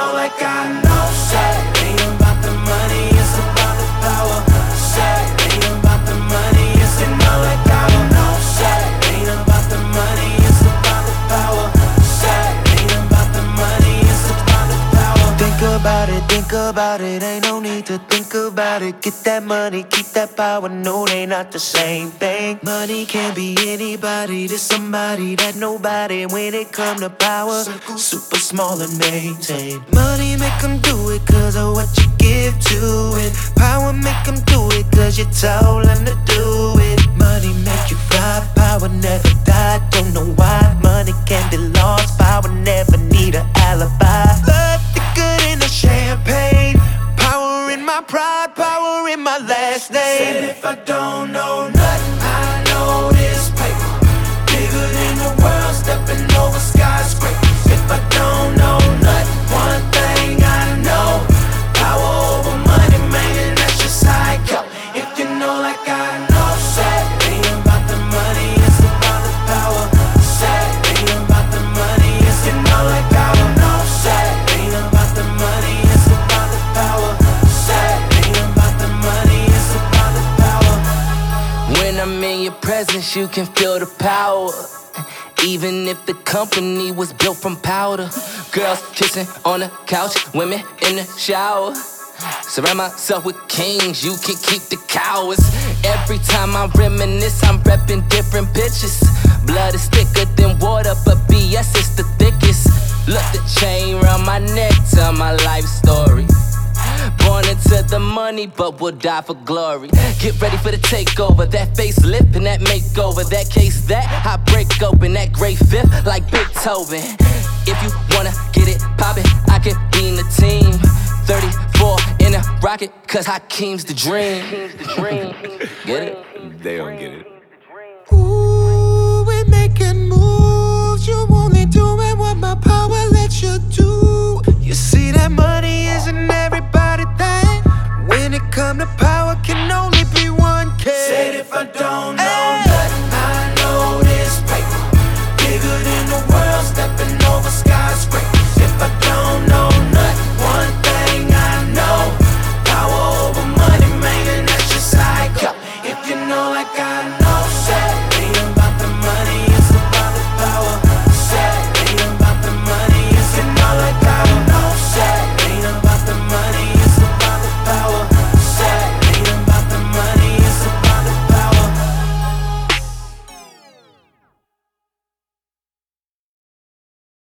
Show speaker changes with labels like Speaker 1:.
Speaker 1: know like I know. Say, ain't about the money, it's about the power. Say, ain't about the money, it's you know like I know. Say, ain't about the money, it's about the power. Say, ain't about the money, it's about the power. Think about it, ain't no need to think about it. Get that money, keep that power, no, they not the same thing. Money can be anybody, to somebody that nobody. When it come to power, super small and maintain. Money make them do it cause of what you give to it. Power make them do it cause you told them to do it. Money make you fly, power never die. Don't know why, money can be lost. Power never need an alibi. Love the good in the champagne. Power in my pride, power in my last name. Said if I don't know nothing, I know this paper bigger than the world, stepping over skyscrapers. If I don't know nothing, one thing I know, power over money, man, and that's just how it go. If you know like I know, say, ain't about the money, it's about the power. Say, ain't about the money, it's you know like I know. Say, ain't about the money, it's about the power. Say, ain't about the money, it's about the power.
Speaker 2: When I'm in your presence, you can feel the power. Even if the company was built from powder. Girls kissing on the couch, women in the shower. Surround myself with kings, you can keep the cowards. Every time I reminisce, I'm repping different bitches. Blood is thicker than water, but BS is the thickest. Look, the chain round my neck, tell my life story. Born into the money, but will die for glory. Get ready for the takeover, that facelift and that makeover. That case that I break open, that great fifth like Beethoven. If you wanna get it poppin', I can lean the team. 34 in a rocket, cause Hakeem's the dream. Get it?
Speaker 3: They don't get it.
Speaker 1: Ooh, we making moves. You only doing what my power lets you do.